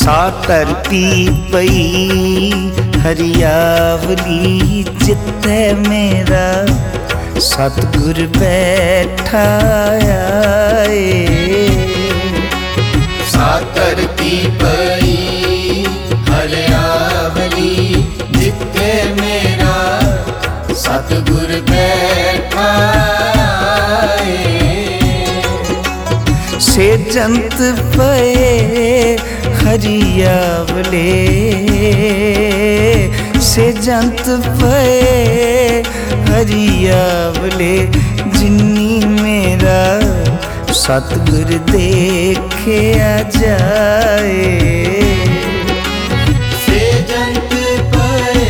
सा धरती पई हरियावली जिथे मेरा सतगुर बैठा आए। सा धरती पई हरियावली जिथे मेरा सतगुर बैठा आए। से जंत पे हरियावले से जंत पे हरियावले जिन्नी मेरा सतगुर देखे आ जाए। से जंत पे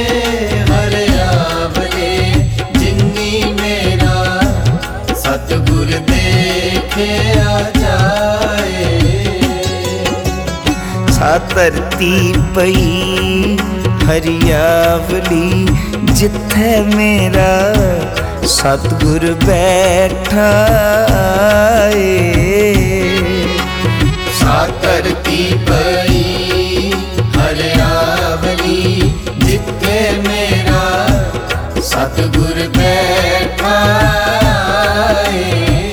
हरियावले जिन्नी मेरा सतगुर देखे आ जाए। सा धरती पई हरियावली जिथे मेरा सतगुर बैठा आए। सा धरती पई हरियावली जिथे मेरा सतगुर बैठा आए।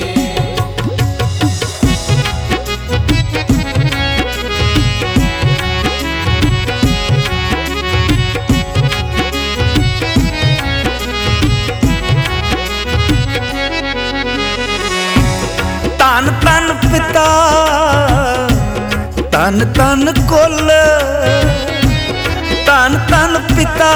धन धन पिता धन धन कुल धन धन पिता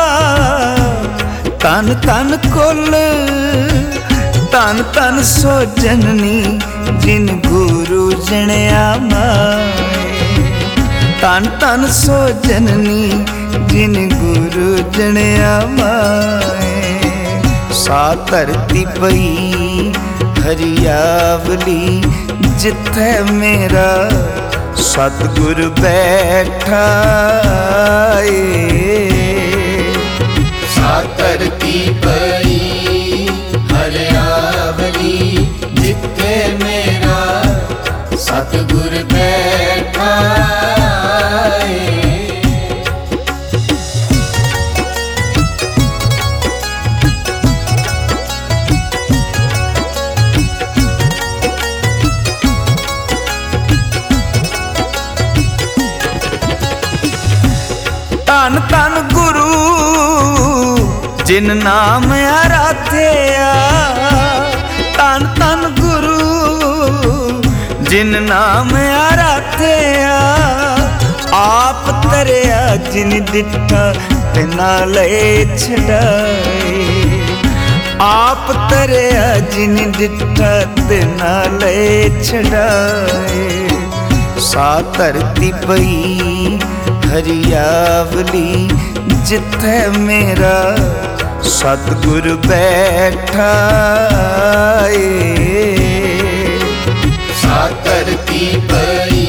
धन धन कुल धन धन सो जननी जिन गुरु जणिया माए। धन धन सो जननी जिन गुरु जणिया माए। सा धरती पई हरियावली जिथे मेरा सतगुर बैठा आए। सा धरती पई हरियावली जिथे मेरा सतगुर बैठा आए। धन धन गुरु जिन नाम आराध्या। धन धन गुरु जिन नाम आराध्या। आप तरया जिन दिठा तिना लए छड़ाए। आप तरया जिन दिठा तिना लए छड़ाए। सा धरती पई हरियावली जिथे मेरा सतगुर बैठा आए। सा धरती पई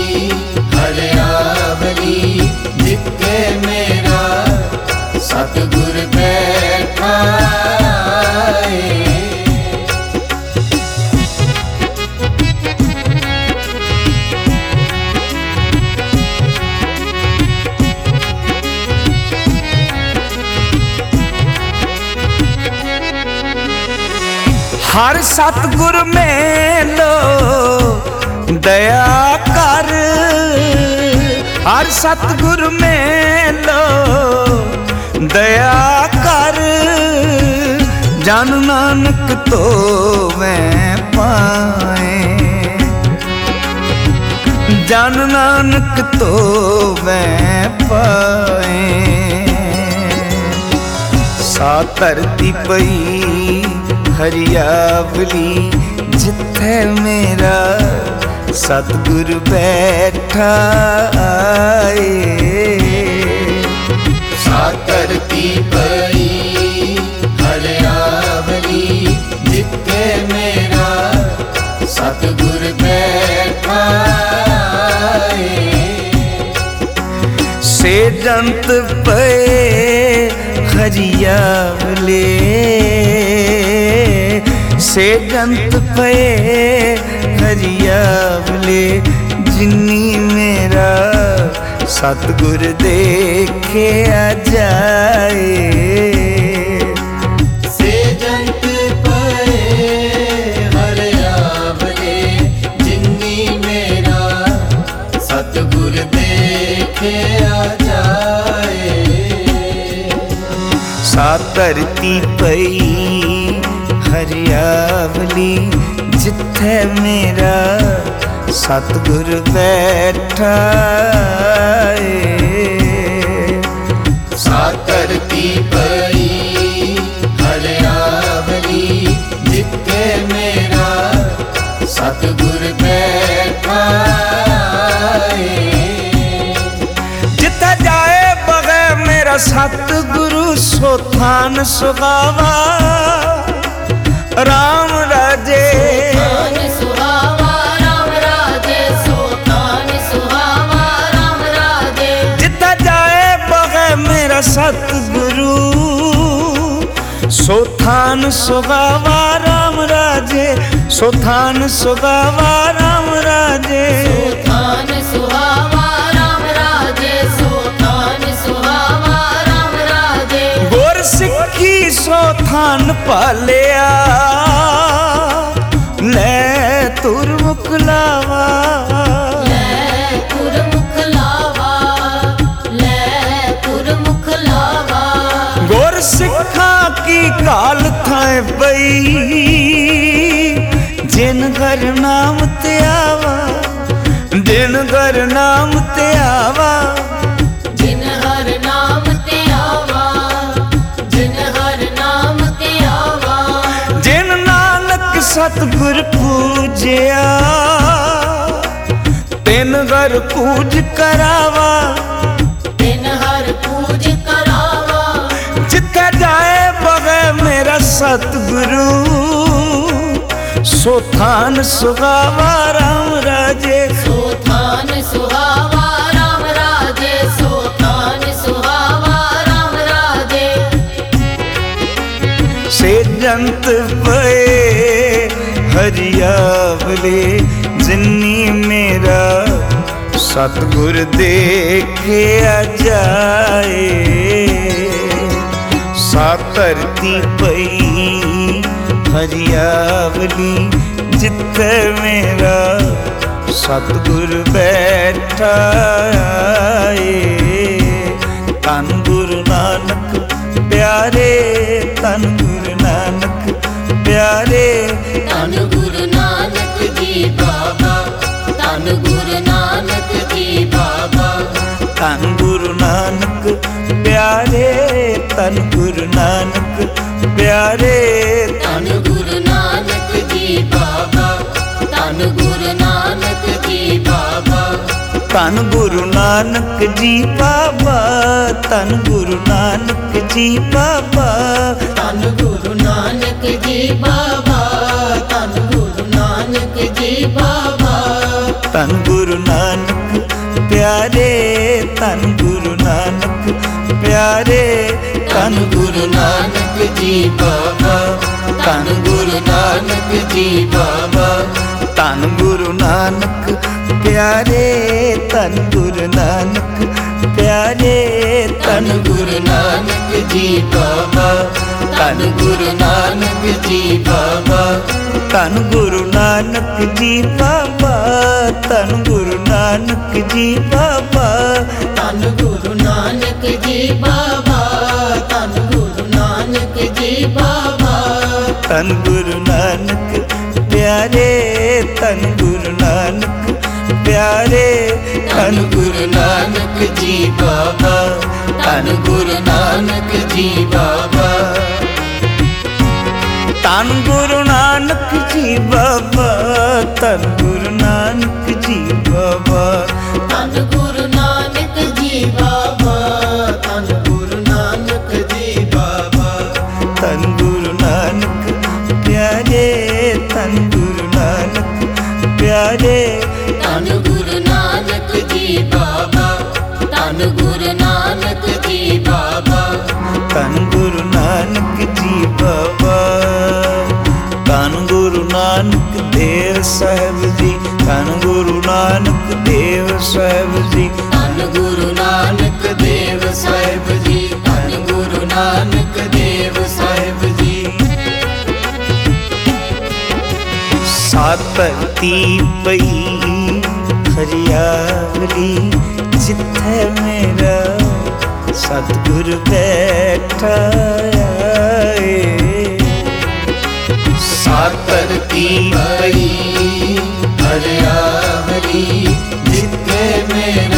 हरियावली जिथे मेरा सतगुर बैठा आए। हर सतगुर मेलो दया कर। हर सतगुर मेलो दया कर। जन नानक तो मैं पाए। जन नानक तो मैं पाए। सा धरती पई हरियावली जिथे मेरा सतगुर बैठा आए। सा धरती पई हरियावली जिथे मेरा सतगुर बैठा आए। से जंत पे हरियावले से जंत पे हरियावले जिन्नी मेरा सतगुर देखिया जाए। से जंत पए हर आवले जिन्नी मेरा सतगुर देखिया जाए। सा धरती पई हरियावली जिथे मेरा सतगुर बैठा है। सा धरती पई हरियावली जिथे मेरा सतगुर बैठा है। जिथे जाए बगैर मेरा सतगुरु सो थान सुहावा राम राजे। सुहावा राम राजे सो थान सुहावा राम राजे। जिथे जाए बगैर मेरा सतगुरु सो थान सुहावा राम राजे। सो थान सुहावा राम राजे। सो थान सुहावा राम राजे सो थान सुहावा राम राजे। गुर सिक्खी सो थान पालिया ले तुर मुकलावा। ले तुर मुखलावा ले तुर मुखलावा। गुर सिखा की काल थाए पई जिन घर नाम ते आवा। जिन घर नाम ते आवा। जिन हर नाम ते आवा जिन हर नाम ते आवा। जिन नानक सतगुर पूजिया तिन घर पूज करावा। तिन हर पूज करावा। जिथे जाए बगैर मेरा सतगुरु सो थान सुहावा राम राजे। सो थान सुहावा राम राजे सो थान सुहावा राम राजे। से जंत पए हरियावले जिन्नी मेरा सतगुर देखिया जाए। सा धरती पई हरियावली जिथे मेरा सतगुर बैठा है। तन गुरु नानक प्यारे तन गुरु नानक प्यारे। तन गुरु नानक जी बाबा तन गुरु नानक जी बाबा। तन गुरु नानक प्यारे तन गुरु नानक प्यारे। तन गुरु नानक जी बाबा तन गुरु नानक जी बाबा। तन गुरु नानक जी बाबा तन गुरु नानक जी बाबा। तन गुरु नानक जी बाबा तन गुरु नानक जी बाबा। तन गुरु नानक प्यारे तन गुरु नानक प्यारे। तन गुरु नानक जी बाबा तन गुरु नानक जी बाबा। तन गुरु नानक प्यारे तन गुरु नानक प्यारे। तन गुरु नानक जी बाबा तन गुरु नानक जी बाबा। तन गुरु नानक जी बाबा तन गुरु नानक जी बाबा। तन गुरु नानक जी बाबा तन गुरु नानक जी बाबा। तन गुरु नानक प्यारे तन गुरु नानक प्यारे। तन गुरु नानक जी बाबा तन गुरु नानक जी बाबा। तन गुरु नानक जी बाबा तन गुरु नानक जी बाबा। तन गुरु नानक जी बाबा तन गुरु नानक जी बाबा। तन गुरु नानक प्यारे तन गुरु नानक प्यारे। तन गुरु नानक जी बाबा तन गुरु नानक जी बाबा। तन गुरु नानक जी बाबा। तन गुरु नानक देव साहब जी। तन गुरु नानक देव साहब जी। तन गुरु धरती पई हरियावली जिथे मेरा सतगुर बैठा है। धरती पई हरियावली जिथे मेरा